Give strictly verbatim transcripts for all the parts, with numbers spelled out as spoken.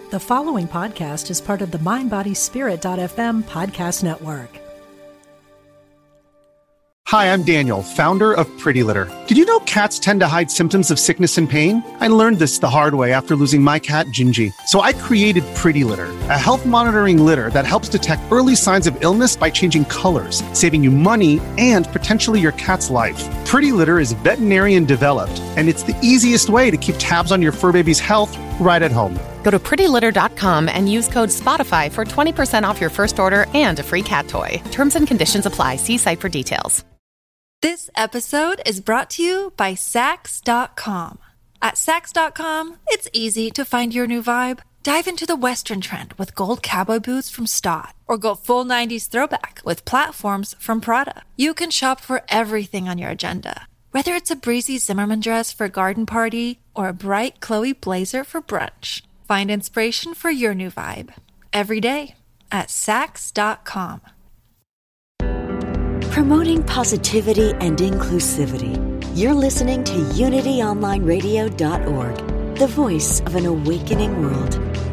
The following podcast is part of the mind body spirit dot f m podcast network. Hi, I'm Daniel, founder of Pretty Litter. Did you know cats tend to hide symptoms of sickness and pain? I learned this the hard way after losing my cat, Gingy. So I created Pretty Litter, a health monitoring litter that helps detect early signs of illness by changing colors, saving you money and potentially your cat's life. Pretty Litter is veterinarian developed, and it's the easiest way to keep tabs on your fur baby's health right at home. Go to pretty litter dot com and use code SPOTIFY for twenty percent off your first order and a free cat toy. Terms and conditions apply. See site for details. This episode is brought to you by Sax dot com. At Sax dot com, it's easy to find your new vibe. Dive into the Western trend with gold cowboy boots from Stott, or go full nineties throwback with platforms from Prada. You can shop for everything on your agenda, whether it's a breezy Zimmermann dress for a garden party or a bright Chloe blazer for brunch. Find inspiration for your new vibe every day at Sax dot com. Promoting positivity and inclusivity. You're listening to unity online radio dot org, the voice of an awakening world.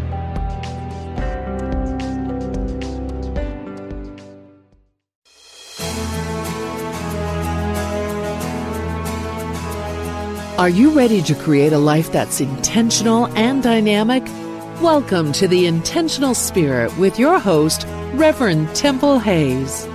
Are you ready to create a life that's intentional and dynamic? Welcome to The Intentional Spirit with your host, Reverend Temple Hayes.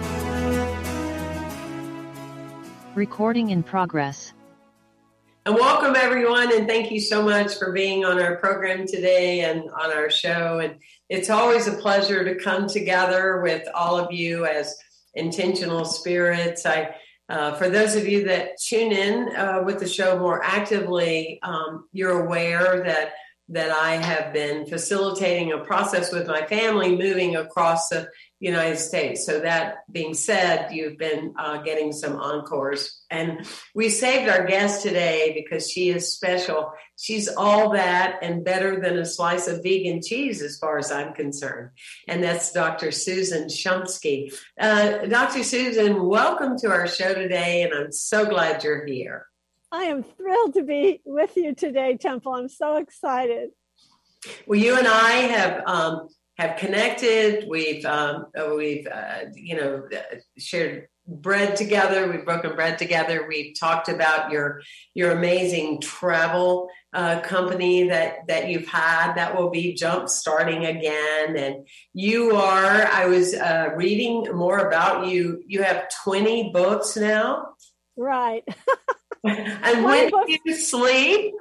Recording in progress. And welcome everyone, and thank you so much for being on our program today and on our show. And it's always a pleasure to come together with all of you as intentional spirits. I, uh, for those of you that tune in uh, with the show more actively, um, you're aware that that I have been facilitating a process with my family moving across the United States. So that being said, you've been uh, getting some encores. And we saved our guest today because she is special. She's all that and better than a slice of vegan cheese as far as I'm concerned. And that's Doctor Susan Shumsky. Uh, Doctor Susan, welcome to our show today, and I'm so glad you're here. I am thrilled to be with you today, Temple. I'm so excited. Well, you and I have um, have connected. We've um, we've uh, you know shared bread together. We've broken bread together. We've talked about your your amazing travel uh, company that that you've had that will be jump starting again. And you are. I was uh, reading more about you. You have twenty books now. Right. And when do you sleep?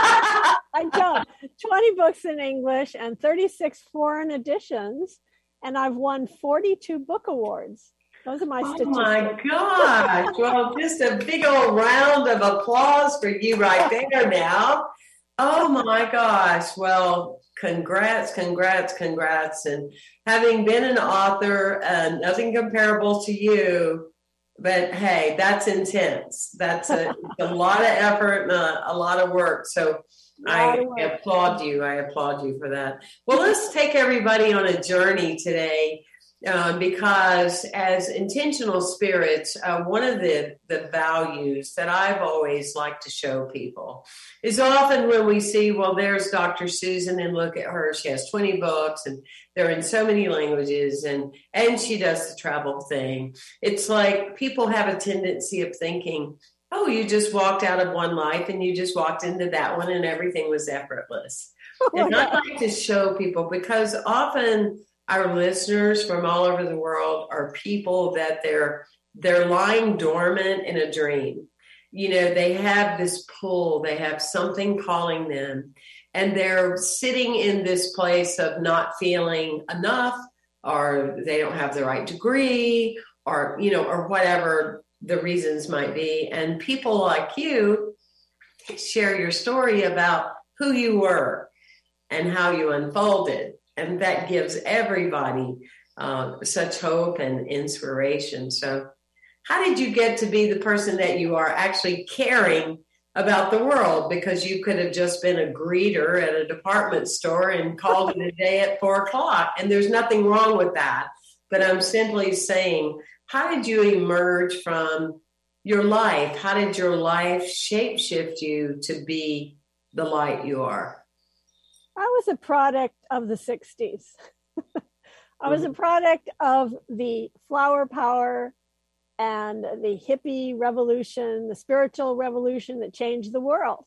I don't. twenty books in English and thirty-six foreign editions. And I've won forty-two book awards. Those are my oh statistics. Oh my gosh. Well, just a big old round of applause for you right there now. Oh my gosh. Well, congrats, congrats, congrats. And having been an author, uh, nothing comparable to you. But hey, that's intense. That's a, a lot of effort and a, a lot of work. So I applaud you. I applaud you for that. Well, let's take everybody on a journey today um, because as intentional spirits, uh, one of the, the values that I've always liked to show people is often when we see, well, there's Doctor Susan and look at her. She has twenty books and they're in so many languages and, and she does the travel thing. It's like people have a tendency of thinking, oh, you just walked out of one life and you just walked into that one and everything was effortless. And I like to show people because often our listeners from all over the world are people that they're they're lying dormant in a dream. You know, they have this pull, they have something calling them, and they're sitting in this place of not feeling enough, or they don't have the right degree, or, you know, or whatever the reasons might be. And people like you share your story about who you were and how you unfolded. And that gives everybody uh, such hope and inspiration. So how did you get to be the person that you are, actually caring about the world? Because you could have just been a greeter at a department store and called it a day at four o'clock. And there's nothing wrong with that. But I'm simply saying, how did you emerge from your life? How did your life shapeshift you to be the light you are? I was a product of the sixties. I was a product of the flower power and the hippie revolution, the spiritual revolution that changed the world.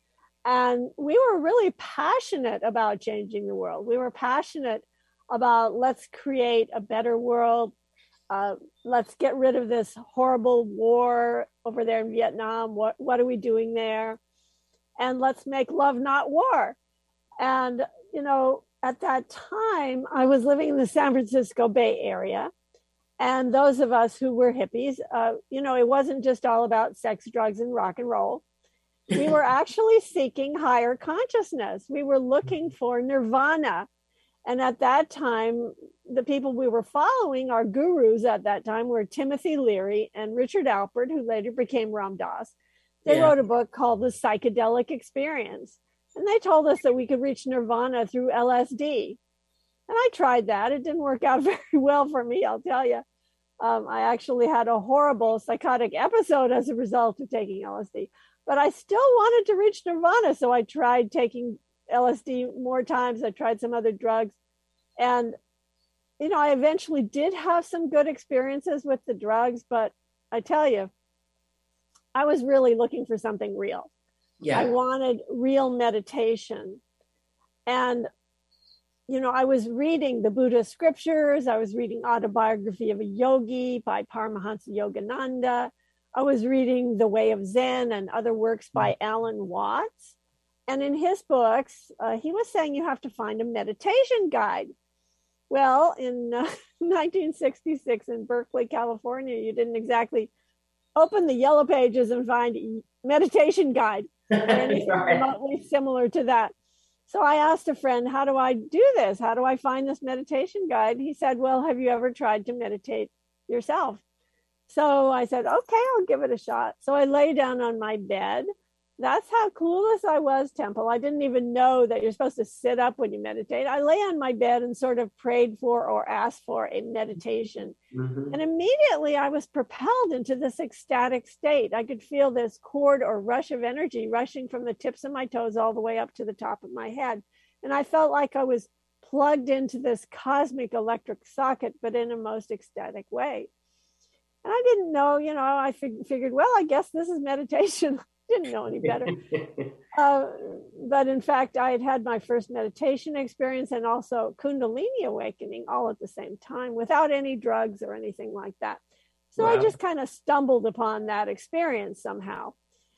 And we were really passionate about changing the world. We were passionate about let's create a better world. Uh, let's get rid of this horrible war over there in Vietnam. What, what are we doing there? And let's make love, not war. And, you know, at that time, I was living in the San Francisco Bay Area. And those of us who were hippies, uh, you know, it wasn't just all about sex, drugs, and rock and roll. We were actually seeking higher consciousness. We were looking for nirvana. And at that time, the people we were following, our gurus at that time, were Timothy Leary and Richard Alpert, who later became Ram Dass. They yeah. wrote a book called The Psychedelic Experience. And they told us that we could reach nirvana through L S D. And I tried that. It didn't work out very well for me, I'll tell you. Um, I actually had a horrible psychotic episode as a result of taking L S D. But I still wanted to reach nirvana. So I tried taking L S D more times. I tried some other drugs. And, you know, I eventually did have some good experiences with the drugs. But I tell you, I was really looking for something real. Yeah. I wanted real meditation. And, you know, I was reading the Buddhist scriptures. I was reading Autobiography of a Yogi by Paramahansa Yogananda. I was reading The Way of Zen and other works by Alan Watts. And in his books, uh, he was saying you have to find a meditation guide. Well, in uh, nineteen sixty-six in Berkeley, California, you didn't exactly open the yellow pages and find a meditation guide or anything right. remotely similar to that. So I asked a friend, how do I do this? How do I find this meditation guide? He said, well, have you ever tried to meditate yourself? So I said, okay, I'll give it a shot. So I lay down on my bed. That's how clueless I was, Temple. I didn't even know that you're supposed to sit up when you meditate. I lay on my bed and sort of prayed for or asked for a meditation. Mm-hmm. And immediately I was propelled into this ecstatic state. I could feel this cord or rush of energy rushing from the tips of my toes all the way up to the top of my head. And I felt like I was plugged into this cosmic electric socket, but in a most ecstatic way. And I didn't know, you know, I fig- figured, well, I guess this is meditation. Didn't know any better. uh, but in fact, I had had my first meditation experience and also Kundalini awakening all at the same time without any drugs or anything like that. So wow. I just kind of stumbled upon that experience somehow.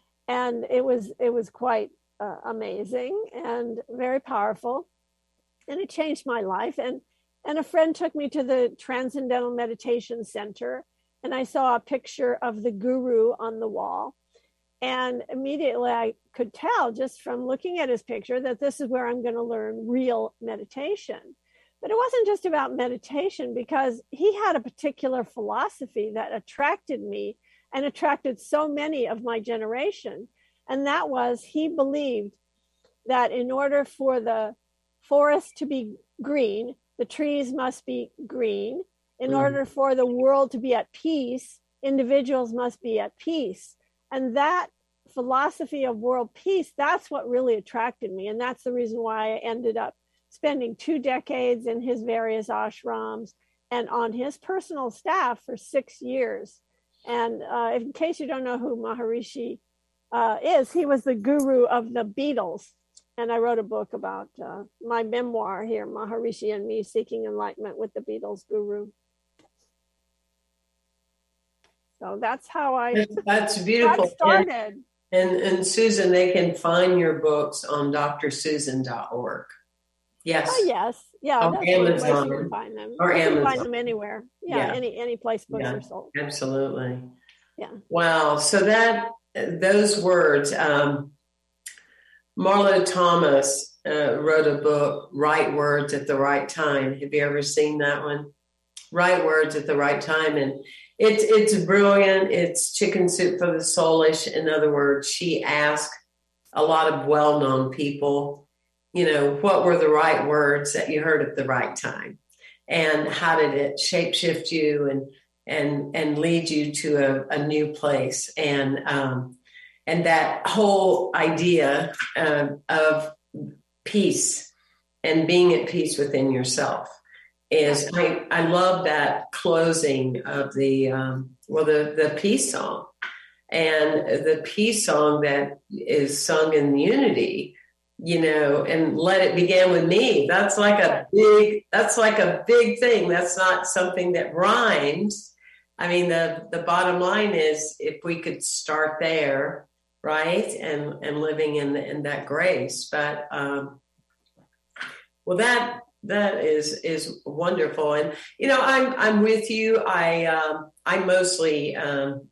And it was, it was quite uh, amazing and very powerful. And it changed my life. And, and a friend took me to the Transcendental Meditation Center. And I saw a picture of the guru on the wall. And immediately I could tell just from looking at his picture that this is where I'm going to learn real meditation. But it wasn't just about meditation because he had a particular philosophy that attracted me and attracted so many of my generation. And that was he believed that in order for the forest to be green, the trees must be green. In mm. order for the world to be at peace, individuals must be at peace. And that philosophy of world peace, that's what really attracted me. And that's the reason why I ended up spending two decades in his various ashrams and on his personal staff for six years. And uh, in case you don't know who Maharishi uh, is, he was the guru of the Beatles. And I wrote a book about uh, my memoir here, Maharishi and Me Seeking Enlightenment with the Beatles Guru. So that's how I that's beautiful. Got started. And, and and Susan, they can find your books on d r susan dot org. Yes. Oh yes. Yeah. Or that's Amazon. You can find them. Or you Amazon. Can find them anywhere. Yeah, yeah. Any any place books yeah, are sold. Absolutely. Yeah. Wow. So that those words, um, Marlo Thomas uh, wrote a book, Right Words at the Right Time. Have you ever seen that one? Right Words at the Right Time. And It's it's brilliant. It's chicken soup for the soulish. In other words, she asked a lot of well-known people, you know, what were the right words that you heard at the right time? And how did it shapeshift you and and and lead you to a, a new place? And um, and that whole idea uh, of peace and being at peace within yourself. Is I, I love that closing of the, um, well, the, the peace song. And the peace song that is sung in unity, you know, and let it begin with me. That's like a big, that's like a big thing. That's not something that rhymes. I mean, the, the bottom line is if we could start there, right. And, and living in, the, in that grace. But, um, well, that, that is, is wonderful. And, you know, I'm, I'm with you. I, um, I mostly, um,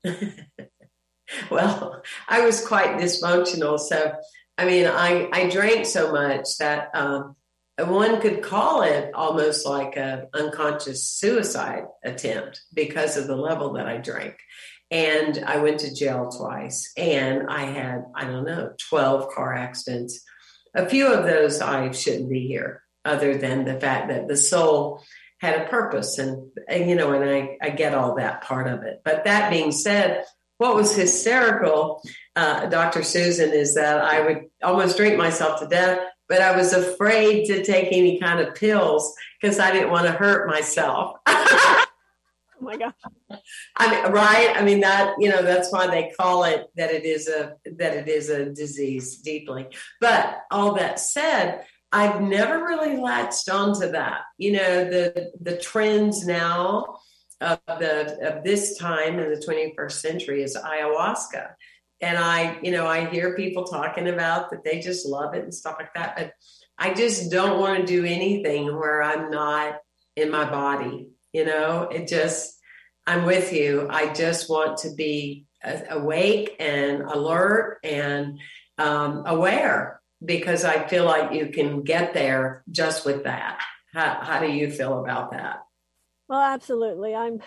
well, I was quite dysfunctional. So, I mean, I, I drank so much that um, one could call it almost like an unconscious suicide attempt because of the level that I drank. And I went to jail twice, and I had, I don't know, twelve car accidents. A few of those I shouldn't be here, other than the fact that the soul had a purpose. And, and you know, and I, I get all that part of it. But that being said, what was hysterical, uh, Doctor Susan, is that I would almost drink myself to death, but I was afraid to take any kind of pills because I didn't want to hurt myself. Oh my gosh. I mean, right? I mean, that, you know, that's why they call it that it is a, that it is a disease deeply. But all that said, I've never really latched onto that. You know, the, the trends now of the of this time in the twenty-first century is ayahuasca. And I, you know, I hear people talking about that they just love it and stuff like that. But I just don't want to do anything where I'm not in my body. You know, it just, I'm with you. I just want to be awake and alert and um, aware, because I feel like you can get there just with that. How, how do you feel about that? Well, absolutely. I'm,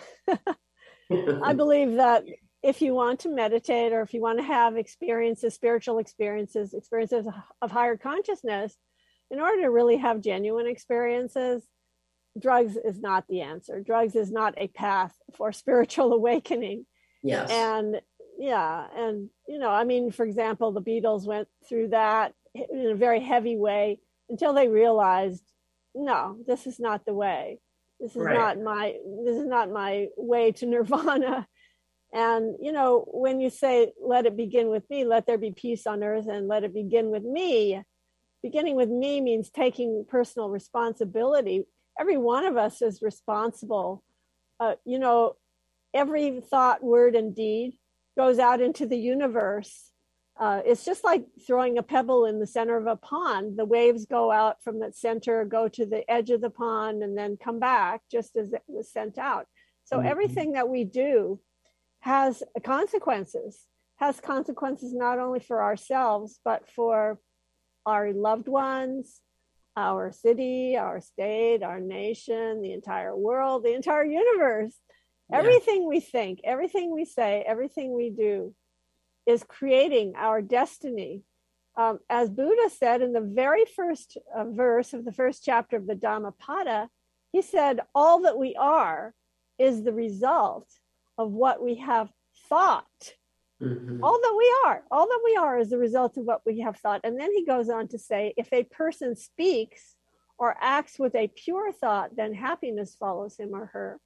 I believe that if you want to meditate, or if you want to have experiences, spiritual experiences, experiences of higher consciousness, in order to really have genuine experiences, drugs is not the answer. Drugs is not a path for spiritual awakening. Yes. And yeah. And, you know, I mean, for example, the Beatles went through that in a very heavy way until they realized, no, this is not the way. This is right. not my, this is not my way to nirvana. And, you know, when you say, let it begin with me, let there be peace on earth, and let it begin with me, beginning with me means taking personal responsibility. Every one of us is responsible. Uh, you know, every thought, word, and deed goes out into the universe. Uh, it's just like throwing a pebble in the center of a pond. The waves go out from that center, go to the edge of the pond, and then come back just as it was sent out. So mm-hmm. everything that we do has consequences, has consequences not only for ourselves, but for our loved ones, our city, our state, our nation, the entire world, the entire universe. Yeah. Everything we think, everything we say, everything we do is creating our destiny. Um, as Buddha said in the very first uh, verse of the first chapter of the Dhammapada, he said, all that we are is the result of what we have thought. Mm-hmm. All that we are, all that we are is the result of what we have thought. And then he goes on to say, if a person speaks or acts with a pure thought, then happiness follows him or her.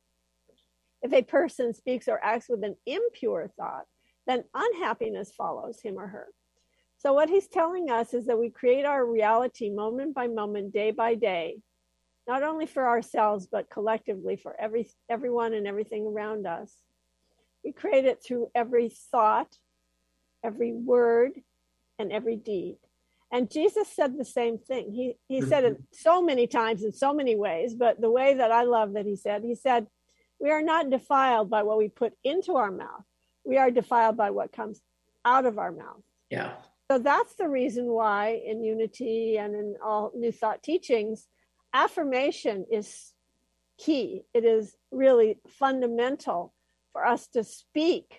If a person speaks or acts with an impure thought, then unhappiness follows him or her. So what he's telling us is that we create our reality moment by moment, day by day, not only for ourselves, but collectively for every everyone and everything around us. We create it through every thought, every word, and every deed. And Jesus said the same thing. He, he mm-hmm. said it so many times in so many ways, but the way that I love that he said, he said, we are not defiled by what we put into our mouth. We are defiled by what comes out of our mouth. Yeah. So that's the reason why in Unity and in all New Thought teachings, affirmation is key. It is really fundamental for us to speak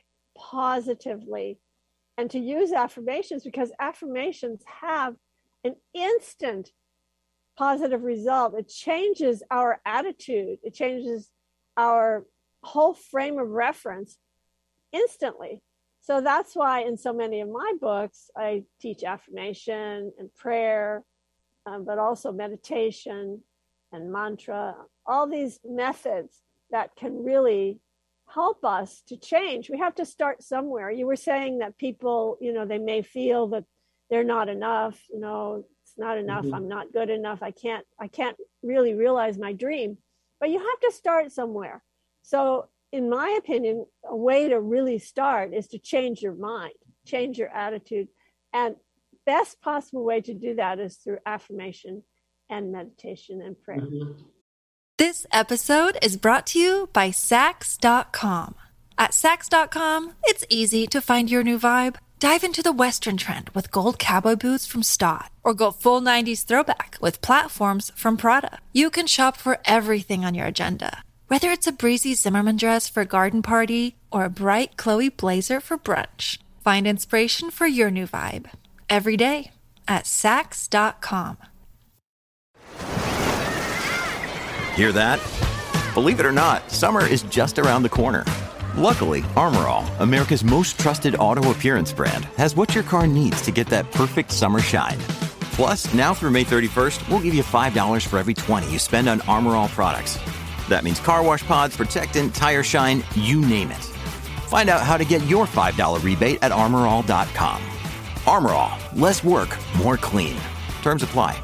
positively and to use affirmations, because affirmations have an instant positive result. It changes our attitude. It changes our whole frame of reference instantly. So that's why in so many of my books, I teach affirmation and prayer um, but also meditation and mantra, all these methods that can really help us to change. We have to start somewhere. You were saying that people, you know, they may feel that they're not enough, you know, it's not enough. Mm-hmm. I'm not good enough. I can't, I can't really realize my dream, but you have to start somewhere. So in my opinion, a way to really start is to change your mind, change your attitude. And best possible way to do that is through affirmation and meditation and prayer. Mm-hmm. This episode is brought to you by Sax dot com. At Sax dot com, it's easy to find your new vibe. Dive into the Western trend with gold cowboy boots from Stott, or go full nineties throwback with platforms from Prada. You can shop for everything on your agenda, whether it's a breezy Zimmermann dress for a garden party or a bright Chloe blazer for brunch. Find inspiration for your new vibe every day at Sax dot com. Hear that? Believe it or not, summer is just around the corner. Luckily, Armor All, America's most trusted auto appearance brand, has what your car needs to get that perfect summer shine. Plus, now through May thirty-first, we'll give you five dollars for every twenty you spend on Armor All products. That means car wash pods, protectant, tire shine, you name it. Find out how to get your five dollars rebate at armor all dot com. Armor All, less work, more clean. Terms apply.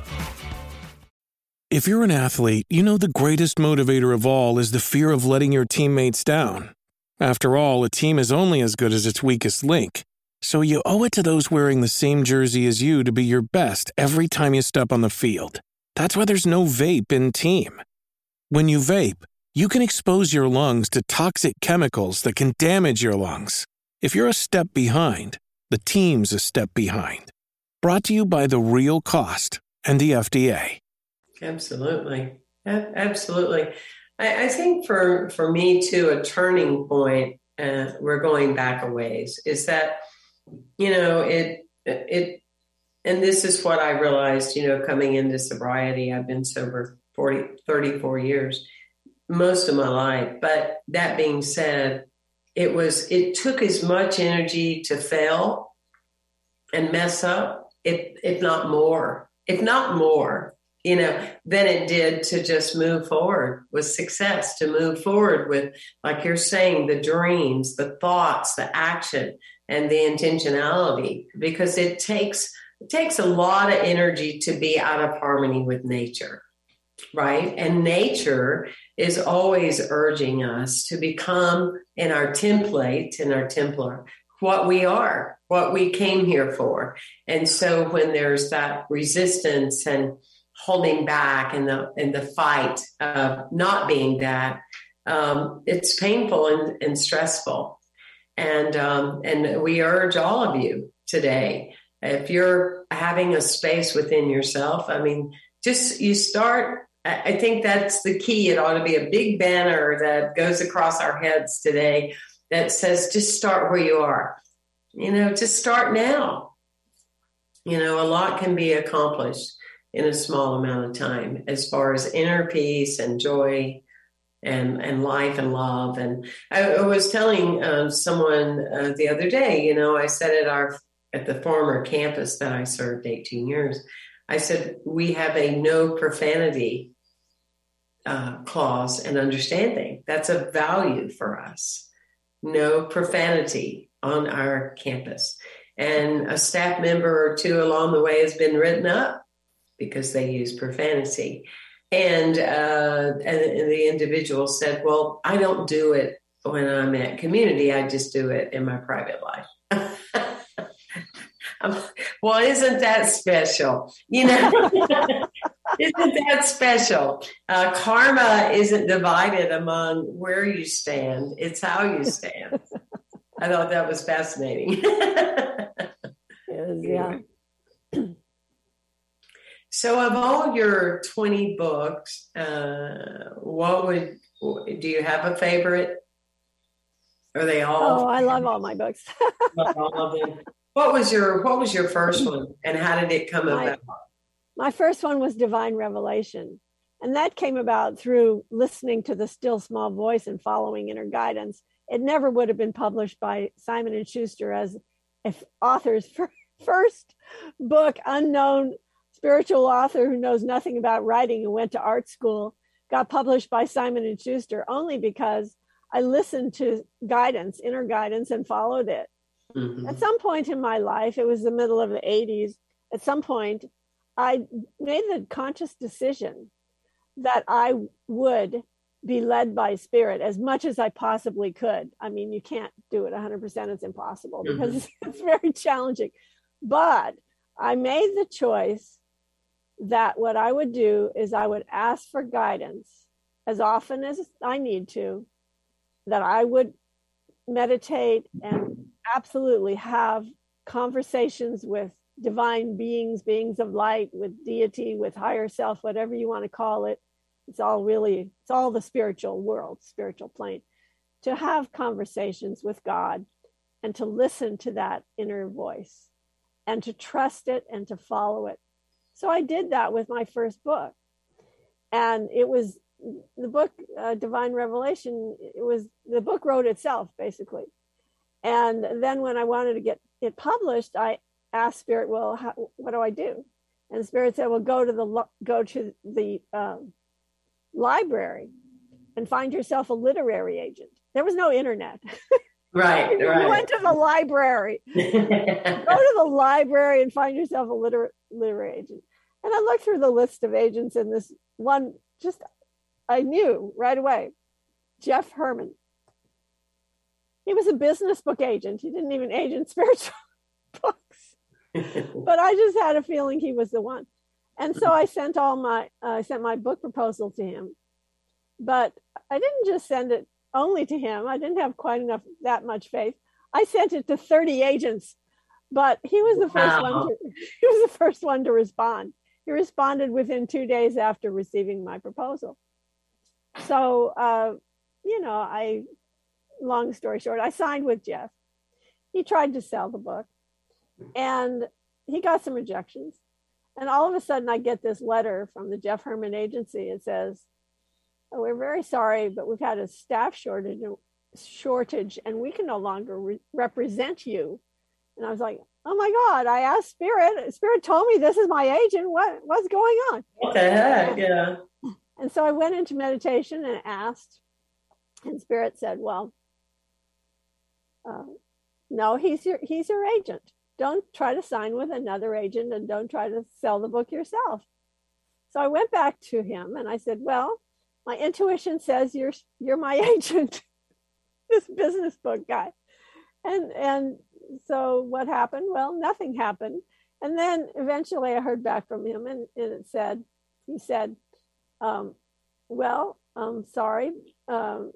If you're an athlete, you know the greatest motivator of all is the fear of letting your teammates down. After all, a team is only as good as its weakest link. So you owe it to those wearing the same jersey as you to be your best every time you step on the field. That's why there's no vape in team. When you vape, you can expose your lungs to toxic chemicals that can damage your lungs. If you're a step behind, the team's a step behind. Brought to you by The Real Cost and the F D A. Absolutely. Absolutely. I, I think for, for me too, a turning point, uh, we're going back a ways, is that, you know, it, it, and this is what I realized, you know, coming into sobriety. I've been sober forty, thirty-four years, most of my life. But that being said, it was, it took as much energy to fail and mess up, if, if not more, if not more, you know, than it did to just move forward with success, to move forward with, like you're saying, the dreams, the thoughts, the action, and the intentionality, because it takes, it takes a lot of energy to be out of harmony with nature, right? And nature is always urging us to become in our template, in our Templar, what we are, what we came here for. And so when there's that resistance and holding back and the and the fight of not being that, um, it's painful and, and stressful. And um, and we urge all of you today, if you're having a space within yourself, I mean, just you start. I think that's the key. It ought to be a big banner that goes across our heads today that says, just start where you are. You know, just start now. You know, a lot can be accomplished in a small amount of time as far as inner peace and joy and, and life and love. And I, I was telling uh, someone uh, the other day, you know, I said at our, at the former campus that I served eighteen years, I said, we have a no profanity uh, clause and understanding. That's a value for us. No profanity on our campus. And a staff member or two along the way has been written up because they use profanity. And, uh, and, and the individual said, well, I don't do it when I'm at community. I just do it in my private life. Well, isn't that special? You know, isn't that special? Uh, karma isn't divided among where you stand. It's how you stand. I thought that was fascinating. It is, yeah. So of all your twenty books, uh, what would, do you have a favorite? Are they all? Oh, I love all my books. Love all of them. What was your What was your first one, and how did it come my, about? My first one was Divine Revelation, and that came about through listening to the still small voice and following inner guidance. It never would have been published by Simon and Schuster as an author's first book, unknown spiritual author who knows nothing about writing and went to art school, got published by Simon and Schuster only because I listened to guidance, inner guidance, and followed it. Mm-hmm. At some point in my life, it was the middle of the eighties, at some point, I made the conscious decision that I would be led by spirit as much as I possibly could. I mean, you can't do it one hundred percent. It's impossible because mm-hmm. it's very challenging. But I made the choice that what I would do is I would ask for guidance as often as I need to, that I would meditate and absolutely have conversations with divine beings, beings of light, with deity, with higher self, whatever you want to call it. It's all really, it's all the spiritual world, spiritual plane. To have conversations with God and to listen to that inner voice and to trust it and to follow it. So I did that with my first book. And it was the book, uh, Divine Revelation, it was, the book wrote itself, basically. And then when I wanted to get it published, I asked Spirit, well, how, what do I do? And Spirit said, well, go to the, go to the um, library and find yourself a literary agent. There was no internet. Right, you right. went to the library. Go to the library and find yourself a liter- literary agent. And I looked through the list of agents, and this one just, I knew right away, Jeff Herman. He was a business book agent. He didn't even agent spiritual books. But I just had a feeling he was the one. And so I sent all my, uh, I sent my book proposal to him. But I didn't just send it only to him. I didn't have quite enough, that much faith. I sent it to thirty agents, but he was the first wow. one to, he was the first one to respond. He responded within two days after receiving my proposal. So, uh, you know, I, long story short, I signed with Jeff. He tried to sell the book and he got some rejections. And all of a sudden I get this letter from the Jeff Herman agency. It says, oh, we're very sorry, but we've had a staff shortage, shortage and we can no longer re- represent you. And I was like, oh my God, I asked Spirit. Spirit told me this is my agent. What, what's going on? What the heck? Yeah. And so I went into meditation and asked, and Spirit said, well, uh, no, he's your, he's your agent. Don't try to sign with another agent and don't try to sell the book yourself. So I went back to him and I said, well, my intuition says you're, you're my agent, this business book guy. And, and so what happened? Well, nothing happened. And then eventually I heard back from him and, and it said, he said, um, well, I'm sorry, um,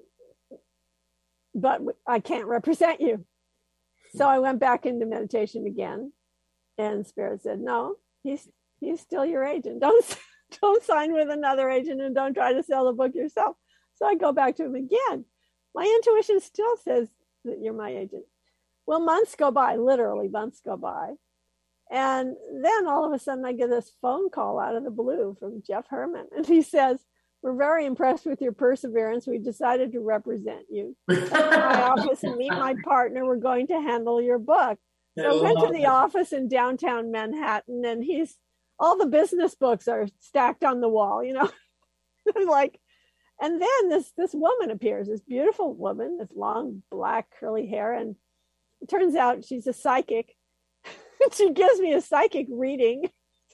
but I can't represent you. So I went back into meditation again and Spirit said, no, he's, he's still your agent. Don't, don't sign with another agent and don't try to sell the book yourself. So I go back to him again. My intuition still says that you're my agent. Well, months go by, literally months go by. And then all of a sudden I get this phone call out of the blue from Jeff Herman. And he says, we're very impressed with your perseverance. We decided to represent you. Come to my office and meet my partner. We're going to handle your book. So I went to the office in downtown Manhattan and he's, all the business books are stacked on the wall, you know, like, and then this, this woman appears, this beautiful woman, this long black curly hair. And it turns out she's a psychic. She gives me a psychic reading.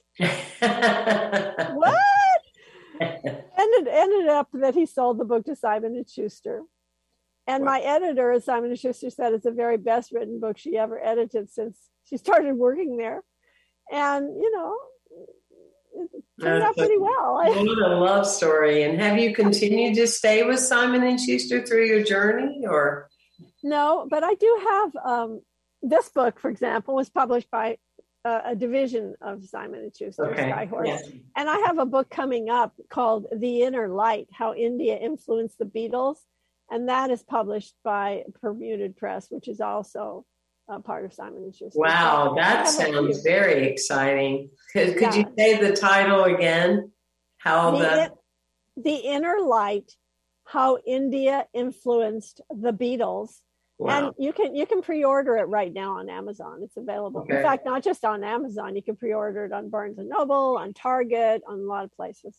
What? And it ended up that he sold the book to Simon and Schuster. And my editor at Simon and Schuster said it's the very best written book she ever edited since she started working there. And, you know, it turned out pretty well. What a love story. And have you continued to stay with Simon and Schuster through your journey or? No, but I do have, um, this book, for example, was published by uh, a division of Simon and Schuster, okay. Skyhorse. Yes. And I have a book coming up called The Inner Light, How India Influenced the Beatles. And that is published by Permuted Press, which is also a part of Simon and Schuster. Wow, so that sounds very exciting. Could, could yeah. you say the title again? How the, the... In, the Inner Light, How India Influenced the Beatles. Wow. And you can you can pre-order it right now on Amazon. It's available. Okay. In fact, not just on Amazon. You can pre-order it on Barnes and Noble, on Target, on a lot of places.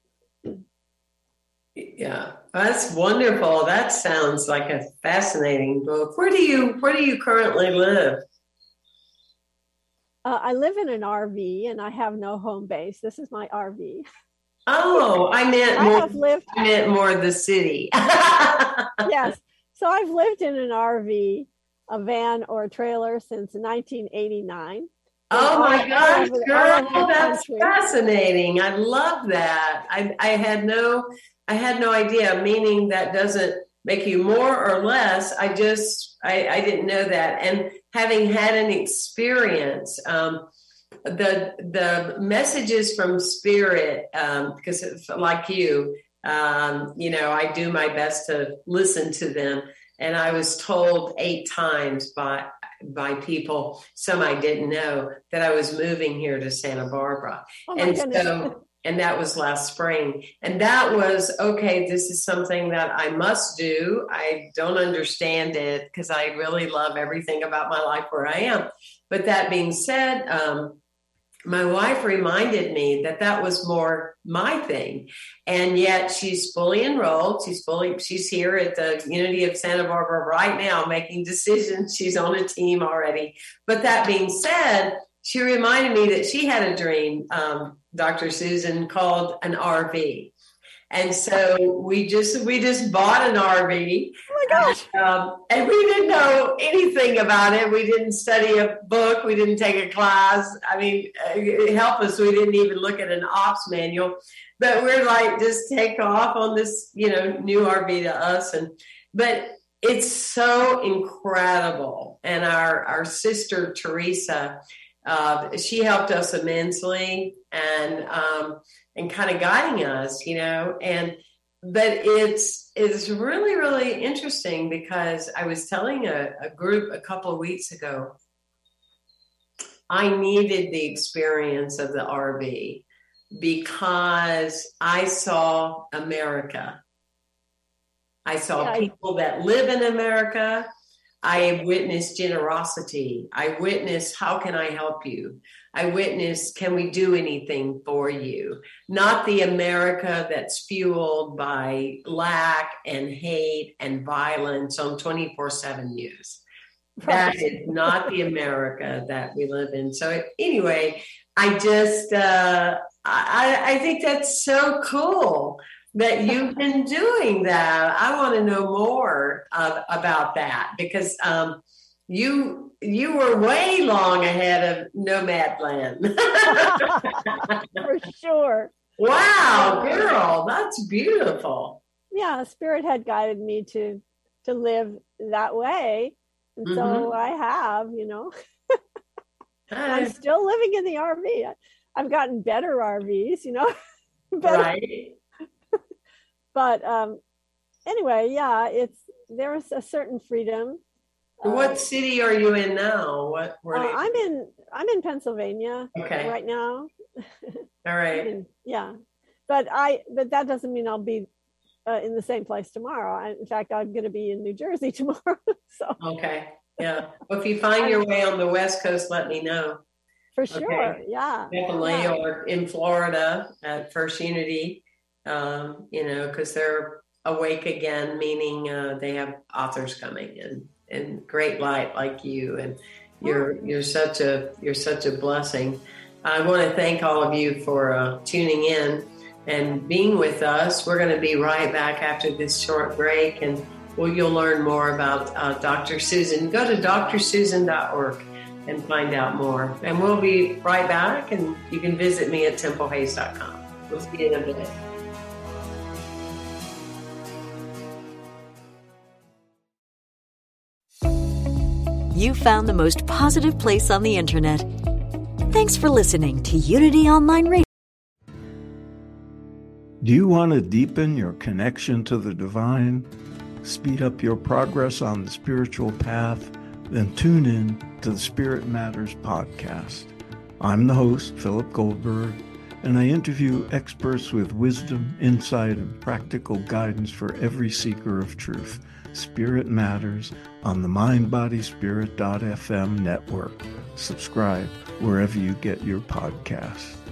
Yeah, that's wonderful. That sounds like a fascinating book. Where do you where do you currently live? Uh, I live in an R V, and I have no home base. This is my R V. Oh, I meant I more, have lived. I meant more the city. Yes. So I've lived in an R V, a van, or a trailer since nineteen eighty-nine. Oh my all gosh, over- all girl, over the that's country. fascinating. I love that. I, I had no, I had no idea. Meaning that doesn't make you more or less. I just, I, I didn't know that. And having had an experience, um, the the messages from Spirit, um, because it's like you, um, you know, I do my best to listen to them. And I was told eight times by by people, some I didn't know, that I was moving here to Santa Barbara. Oh my and goodness. so, and that was last spring. And that was, okay, this is something that I must do. I don't understand it because I really love everything about my life where I am. But that being said, um, my wife reminded me that that was more my thing. And yet she's fully enrolled. She's fully, she's here at the Unity of Santa Barbara right now making decisions. She's on a team already. But that being said, she reminded me that she had a dream, um, Doctor Susan, called an R V. And so we just we just bought an R V. Oh my gosh. Um, and we didn't know anything about it. We didn't study a book. We didn't take a class. I mean, help us. We didn't even look at an ops manual. But we're like, just take off on this, you know, new R V to us. And but it's so incredible. And our, our sister, Teresa, uh, she helped us immensely. And um and kind of guiding us, you know, and, but it's, it's really, really interesting because I was telling a, a group a couple of weeks ago, I needed the experience of the R V because I saw America. I saw Yeah. people that live in America. I witnessed generosity. I witnessed, how can I help you? I witnessed, can we do anything for you? Not the America that's fueled by lack and hate and violence on twenty-four seven news. That is not the America that we live in. So anyway, I just, uh, I, I think that's so cool that you've been doing that. I want to know more uh, about that because um, you you were way long ahead of Nomadland. For sure. Wow, girl, that's beautiful. Yeah, Spirit had guided me to to live that way. And so Mhm. I have, you know. Hi. I'm still living in the R V. I've gotten better R Vs, you know. Better. Right. But um, anyway, yeah, it's there's a certain freedom. What Uh, city are you in now? What? Where uh, do you- I'm in I'm in Pennsylvania Okay. right now. All right. And, yeah, but I but that doesn't mean I'll be uh, in the same place tomorrow. I, in fact, I'm going to be in New Jersey tomorrow. So Okay. Yeah. Well, if you find your way on the West Coast, let me know. for sure, Okay. yeah, Definitely, yeah. or in Florida at First Unity, um, you know, because they're awake again, meaning uh, they have authors coming and and great light like you, and you're you're such a you're such a blessing. I want to thank all of you for uh, tuning in and being with us. We're going to be right back after this short break, and well, you'll learn more about uh, Doctor Susan. Go to D R susan dot org and find out more. And we'll be right back, and you can visit me at temple hayes dot com. We'll see you in a minute. You found the most positive place on the internet. Thanks for listening to Unity Online Radio. Do you want to deepen your connection to the divine, speed up your progress on the spiritual path? Then tune in to the Spirit Matters podcast. I'm the host, Philip Goldberg, and I interview experts with wisdom, insight, and practical guidance for every seeker of truth. Spirit Matters on the mind body spirit dot f m network. Subscribe wherever you get your podcasts.